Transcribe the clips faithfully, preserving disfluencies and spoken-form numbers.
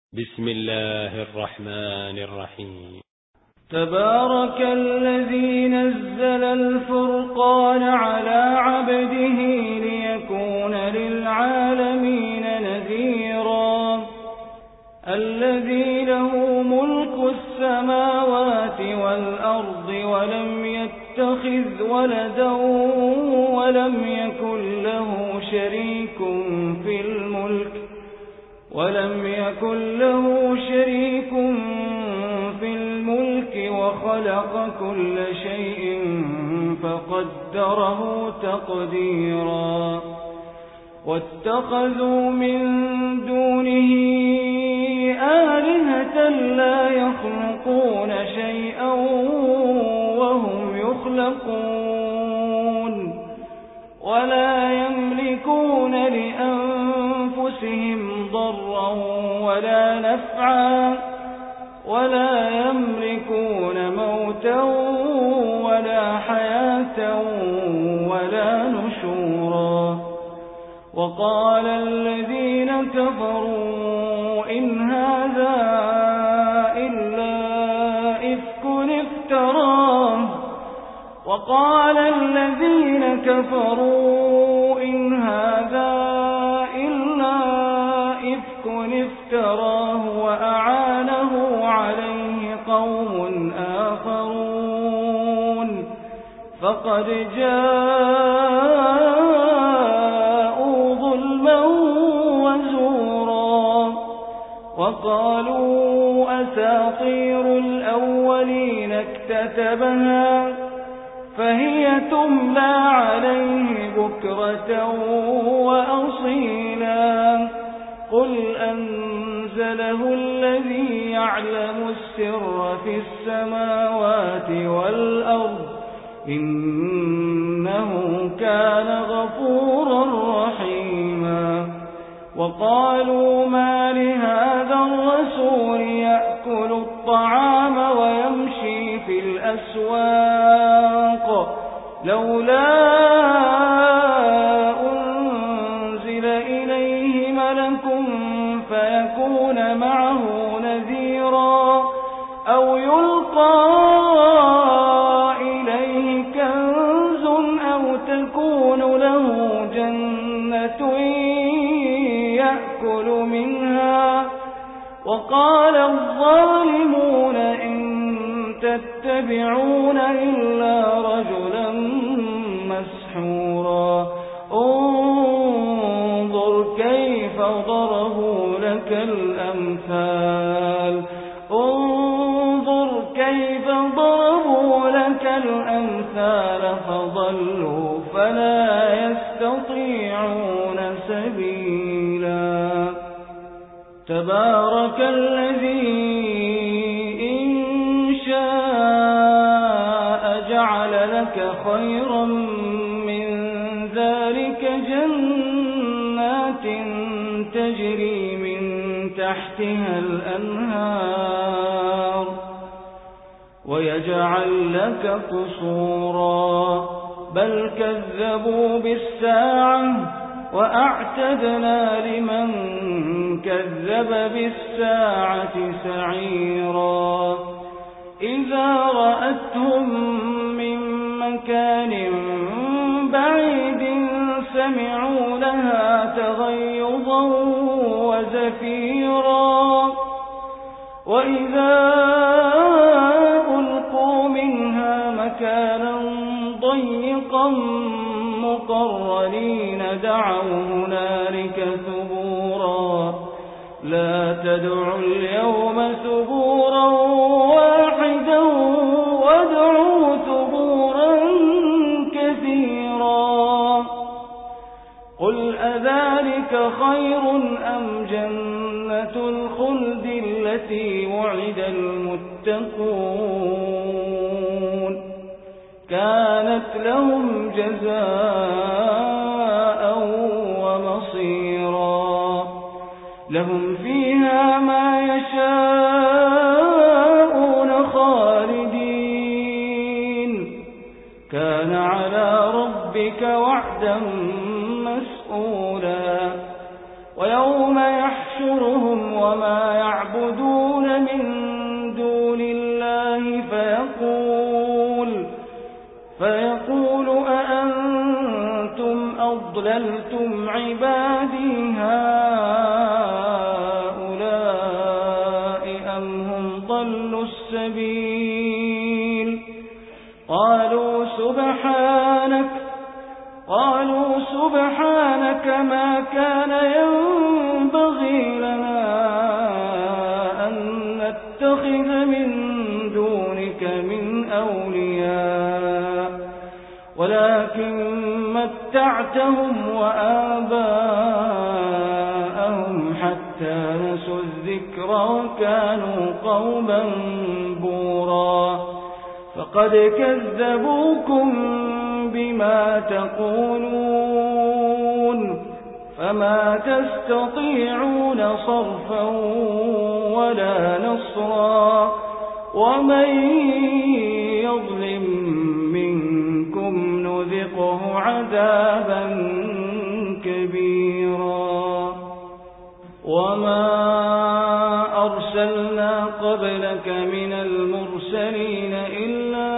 بسم الله الرحمن الرحيم. تبارك الذي نزل الفرقان على عبده ليكون للعالمين نذيرا. الذي له ملك السماوات والأرض ولم يتخذ ولدا ولم يكن له شريك في الملك ولم يكن له شريك في الملك وخلق كل شيء فقدره تقديرا. واتخذوا من دونه آلهة لا يخلقون شيئا وهم يخلقون ولا يملكون لأنفسهم ضرا ولا نفعا ولا يملكون موتا ولا حياة ولا نشورا. وقال الذين كفروا إن هذا إلا إفك افتراه وقال الذين كفروا إن هذا إلا إفك افتراه وأعانه عليه قوم آخرون فقد جاءوا ظلما وزورا. وقالوا أساطير الأولين اكتتبها فهي تملى عليه بكرة وأصيلا. قل أنزله الذي يعلم السر في السماوات والأرض إنه كان غفورا رحيما. وقالوا ما لهذا الرسول يأكل الطعام ويمشي في الأسواق لولا أنزل إليه ملك فيكون معه نذيرا أو يلقى إليه كنز أو تكون له جنة يأكل منها. وقال الظالمون إن تتبعون إلا رجلا مسحورا. انظر كيف ضربوا لك الأمثال انظر كيف ضربوا لك الأمثال فضلوا فلا يستطيعون سبيلا. تبارك الذي إن شاء جعل لك خيرا من ذلك جنات تجري من تحتها الأنهار ويجعل لك قصورا بل كذبوا بالساعة وأعتدنا لمن كذب بالساعة سعيرا. إذا رأتهم من مكان بعيد سمعوا لها تغيظا وزفيرا وإذا ألقوا منها مكانا ضيقا مقرنين دعوا هنالك ثبورا. لا تدعوا اليوم ثبورا واحدا وادعوا ثبورا كثيرا. قل أذلك خير أم جنة الخلد التي وعد المتقون كانت لهم جزاء ومصيرا. لهم فيها ما يشاءون خالدين كان على ربك وعدا مسئولا. ويوم يحشرهم وما يعبدون من دون الله فيقول فيقول أأنتم أضللتم عبادي هؤلاء أم هم ضلوا السبيل قالوا سبحانك قالوا سبحانك ما كان ينبغي لنا أن نتخذ من دونك من أولياء ولكن متعتهم وآباءهم حتى نسوا الذكر وكانوا قوما بورا فقد كذبوكم بما تقولون فما تستطيعون صرفا ولا نصرا ومن يظلم منكم نذقه عذابا كبيرا وما أرسلنا قبلك من المرسلين إلا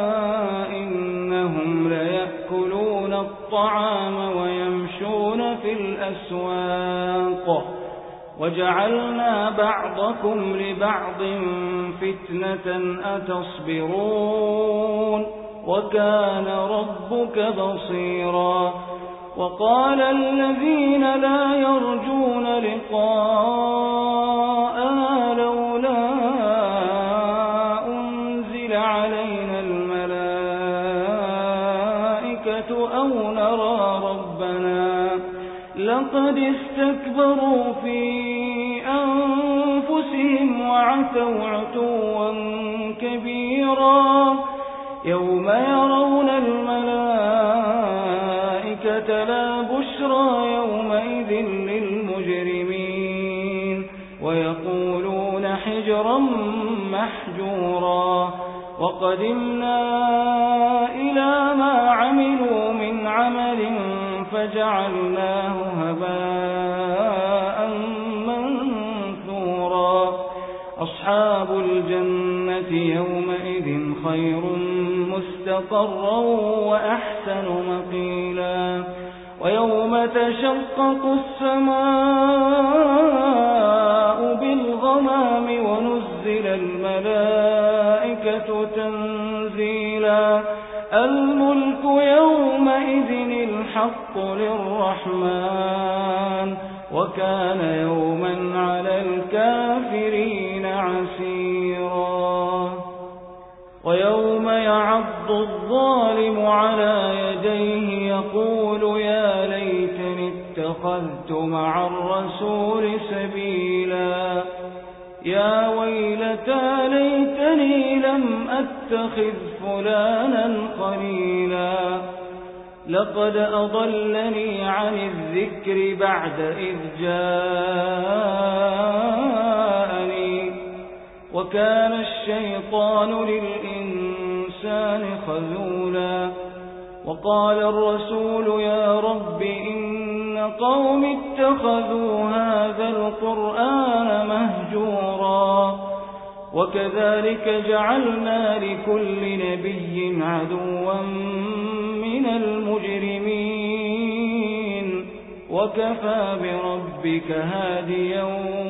إنهم ليأكلون الطعام ويمشون في الأسواق وجعلنا بعضكم لبعض فتنة أتصبرون وكان ربك بصيرا وقال الذين لا يرجون لقاءنا لولا أنزل علينا الملائكة أو نرى ربنا لقد استكبروا في أنفسهم وعتوا عتوا كبيرا يوم يرون الملائكة لا بشرى يومئذ للمجرمين ويقولون حجرا محجورا وقدمنا إلى ما عملوا من عمل فجعلناه هباء منثورا أصحاب الجنة يومئذ خير مستقرا وأحسن مقيلا ويوم تشقق السماء بالغمام ونزل الملائكة تنزيلا الملك يومئذ الحق للرحمن وكان يوما على الكافرين عسيرا ويوم يعض الظالم على يديه يقول يا ليتني اتخذت مع الرسول سبيلا يا ويلتى ليتني لم أتخذ فلانا خليلا لقد أضلني عن الذكر بعد إذ جاءني وكان الشيطان للإنسان خذولا وقال الرسول يا رب إن قوم اتخذوا هذا القرآن مهجورا وكذلك جعلنا لكل نبي عدوا من المجرمين وكفى بربك هاديا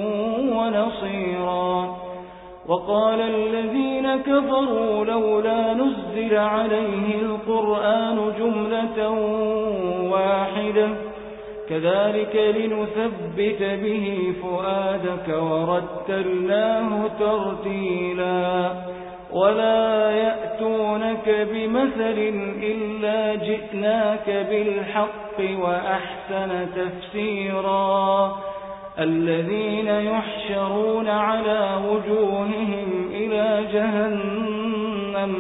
ونصيرا وقال الذين كفروا لولا نزل عليه القرآن جملة واحدة كذلك لنثبت به فؤادك ورتلناه ترتيلا ولا يأتونك بمثل إلا جئناك بالحق وأحسن تفسيرا الذين يحشرون على وجوههم إلى جهنم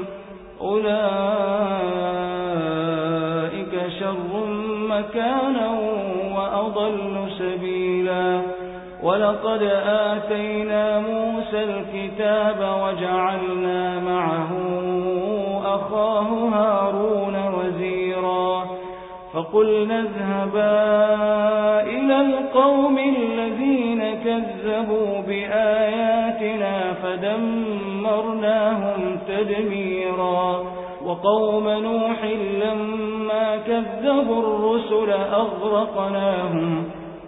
أولئك شر مكانا وأضل سبيلا ولقد آتينا موسى الكتاب وجعلنا معه أخاه هارون وزيرا فقلنا اذهبا إلى القوم الذين كذبوا بآياتنا فدمرناهم تدميرا وقوم نوح لما كذبوا الرسل أغرقناهم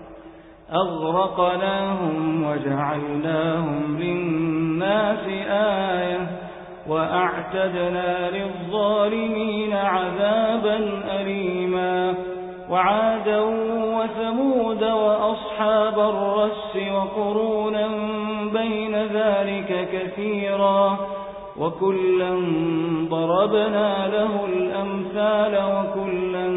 أغرقناهم وجعلناهم للناس آية وأعتدنا للظالمين عذابا أليما وعادا وثمود وأصحاب الرس وقرونا بين ذلك كثيرا وكلا ضربنا له الأمثال وكلا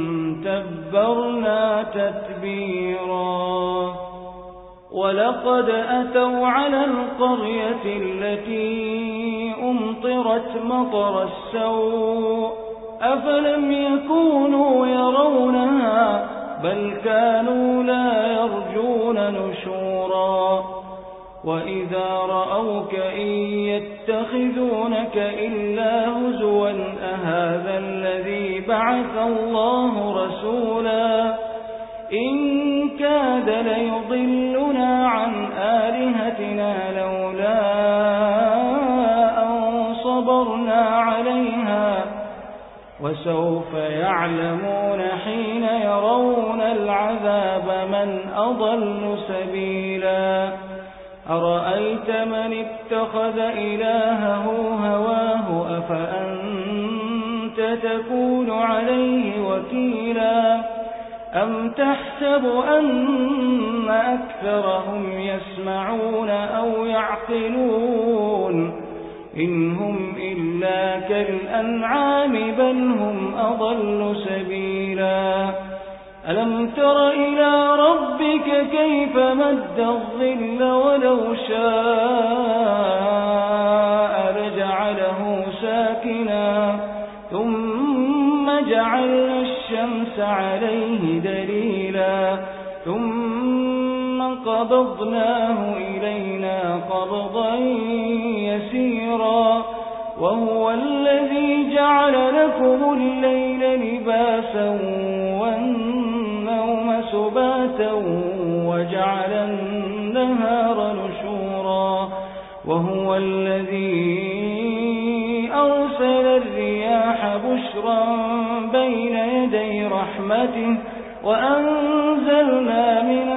تبرنا تتبيرا ولقد أتوا على القرية التي أمطرت مطر السوء أفلم يكونوا يرونها بل كانوا لا يرجون نشورا وإذا رأوك إن يتخذونك إلا هزوا أهذا الذي بعث الله رسولا إن كاد ليضلنا عن آلهتنا لولا أن صبرنا عليها وسوف يعلمون حين يرون العذاب من أضل سبيلا أرأيت من اتخذ إلهه هواه أفأنت تكون عليه وكيلا أم تحسب أن أكثرهم يسمعون أو يعقلون إن هم إلا كالأنعام بل هم أضل سبيلا ألم تر إلى ربك كيف مد الظل ولو شاء لجعله ساكنا ثم جعلنا الشمس عليه دليلا ثم قبضناه إلينا قبضا يسيرا وهو الذي جعل لكم الليل لباسا والنوم سباتا وجعل النهار نشورا وهو الذي أرسل الرياح بشرا بين يدي رحمته وأنزلنا من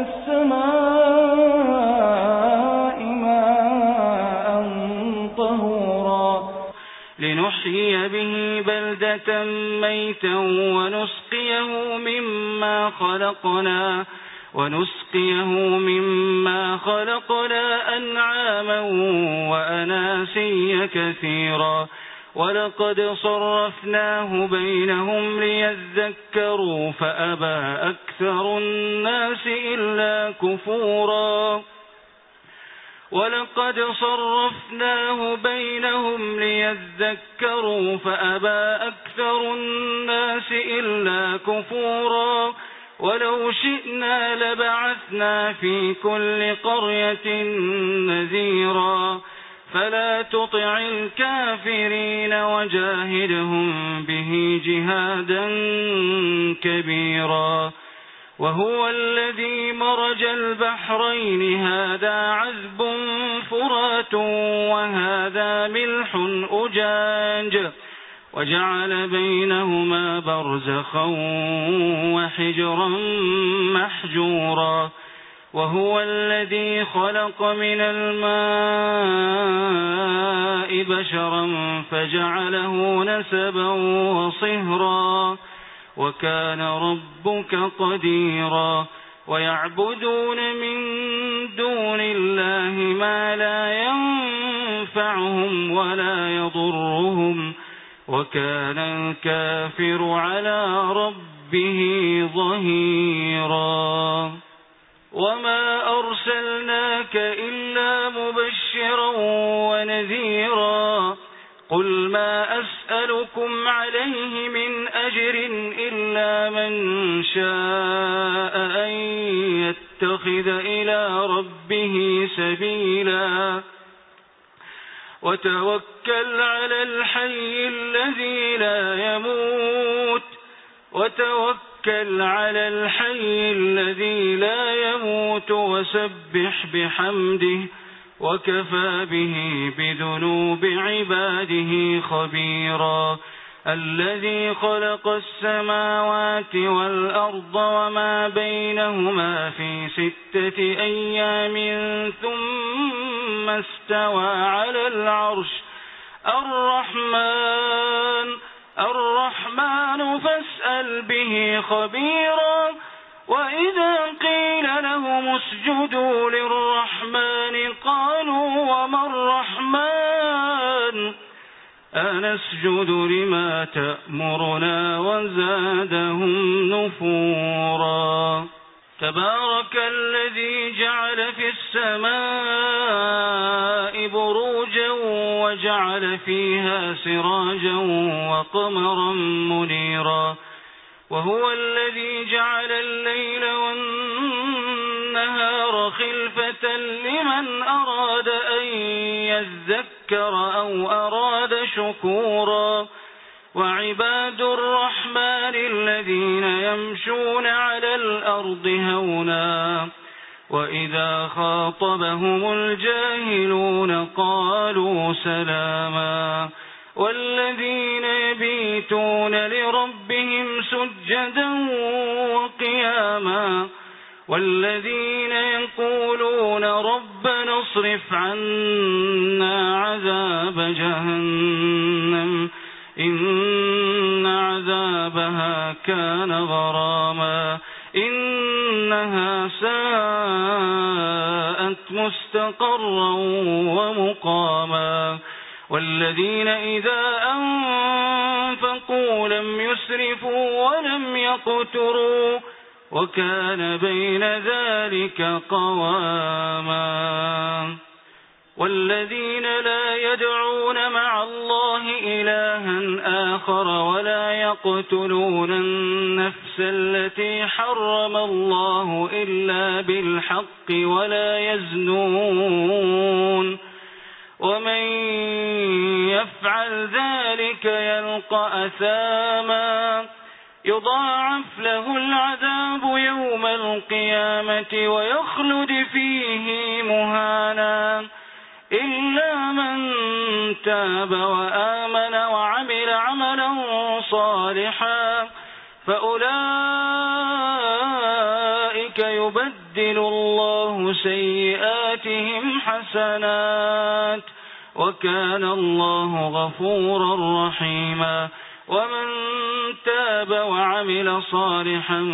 السماء ماء طهورا لنحيي به بلدة ميتا ونسقيه مما خلقنا ونسقيه مما خلقنا أنعاما وأناسيا كثيرا ولقد صرفناه بينهم ليذكروا فأبى أكثر الناس إلا كفورا ولقد صرفناه بينهم ليذكروا فأبى أكثر الناس إلا كفورا ولو شئنا لبعثنا في كل قرية نذيرا فلا تطع الكافرين وجاهدهم به جهادا كبيرا وهو الذي مرج البحرين هذا عذب فرات وهذا ملح أجاج وجعل بينهما برزخا وحجرا محجورا وهو الذي خلق من الماء بشرا فجعله نسبا وصهرا وكان ربك قديرا ويعبدون من دون الله ما لا ينفعهم ولا يضرهم وكان الكافر على ربه ظهيرا وما أرسلناك إلا مبشرا ونذيرا قل ما أسألكم عليه من أجر إلا من شاء أن يتخذ إلى ربه سبيلا وتوكل على الحي الذي لا يموت وتوكل وتوكل على الحي الذي لا يموت وسبح بحمده وكفى به بذنوب عباده خبيرا الذي خلق السماوات والأرض وما بينهما في ستة أيام ثم استوى على العرش الرحمن الرحمن فاسأل به خبيرا وإذا قيل لهم اسجدوا للرحمن قالوا وما الرحمن أنسجد لما تأمرنا وزادهم نفورا تبارك الذي جعل في السماء بروجا وجعل فيها سراجا وقمرا منيرا وهو الذي جعل الليل والنهار خلفة لمن أراد أن يذكر أو أراد شكورا وعباد الرحمن الذين يمشون على الأرض هونا وإذا خاطبهم الجاهلون قالوا سلاما والذين يبيتون لربهم سجدا وقياما والذين يقولون ربنا اصرف عنا عذاب جهنم إن عذابها كان غراما إنها ساءت مستقرا ومقاما والذين إذا أنفقوا لم يسرفوا ولم يقتروا وكان بين ذلك قواما والذين لا يدعون مع الله إلها آخر ولا يقتلون النفس التي حرم الله إلا بالحق ولا يزنون ومن يفعل ذلك يلقى أثاما يضاعف له العذاب يوم القيامة ويخلد فيه مهانا إلا من تاب وآمن وعمل عملا صالحا فأولئك يبدل الله سيئاتهم حسنات وكان الله غفورا رحيما ومن تاب وعمل صالحا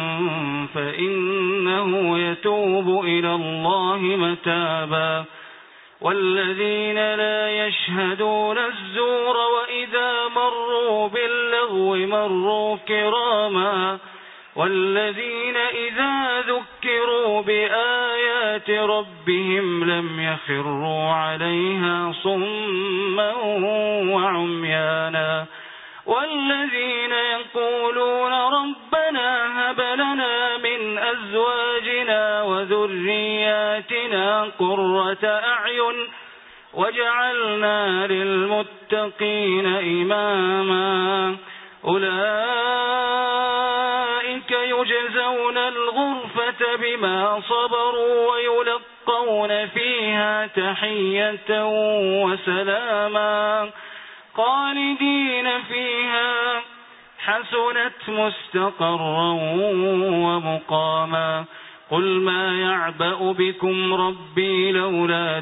فإنه يتوب إلى الله متابا والذين لا يشهدون الزور وإذا مروا باللغو مروا كراما والذين إذا ذكروا بآيات ربهم لم يخروا عليها صما وعميانا والذين يقولون ربنا هب لنا من أزواجنا وذرياتنا قرة أعين وجعلنا للمتقين إماما أولئك يجزون الغرفة بما صبروا ويلقون فيها تحية وسلاما خالدين فيها حسنت مستقرا ومقاما قل ما يعبأ بكم ربي لولا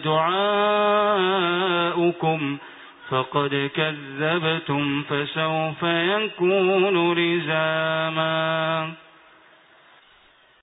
دعاؤكم فقد كذبتم فسوف يكون لزاما.